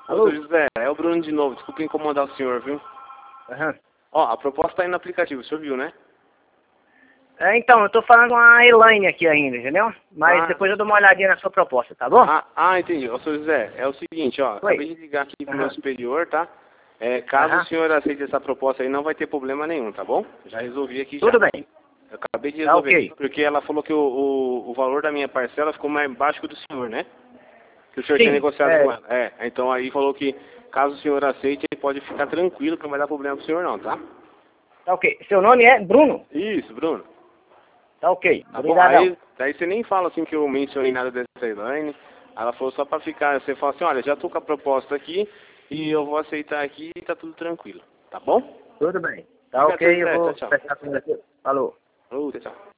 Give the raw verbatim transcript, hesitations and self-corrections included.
Alô? Ô, seu José, é o Bruno de novo. Desculpa incomodar o senhor, viu? Aham. Ó, a proposta tá aí no aplicativo, o senhor viu, né? É, então, eu tô falando com a Elaine aqui ainda, entendeu? Mas Ah. depois eu dou uma olhadinha na sua proposta, tá bom? Ah, ah, entendi. Ô, seu José, é o seguinte, ó. Oi. Acabei de ligar aqui pro meu Aham. superior, tá? É, caso Aham. o senhor aceite essa proposta aí, não vai ter problema nenhum, tá bom? Já resolvi aqui já. Tudo bem. Eu acabei de Tá resolver ok. aqui, porque ela falou que o, o, o valor da minha parcela ficou mais baixo que o do senhor, né? Que o senhor tinha Sim. negociado É, com ela. É, então aí falou que caso o senhor aceite, ele pode ficar tranquilo que não vai dar problema pro senhor não, tá? tá ok. Seu nome é Bruno? Isso, Bruno. Tá ok. Tá bom? Obrigadão. Aí, daí você nem fala assim que eu mencionei nada dessa Elaine. Ela falou só pra ficar, você fala assim, olha, já tô com a proposta aqui e eu vou aceitar aqui e tá tudo tranquilo. Tá bom? Tudo bem. Tá Fica ok, eu tranquilo, vou tchau, tchau. fechar com você. Falou. Falou, tchau.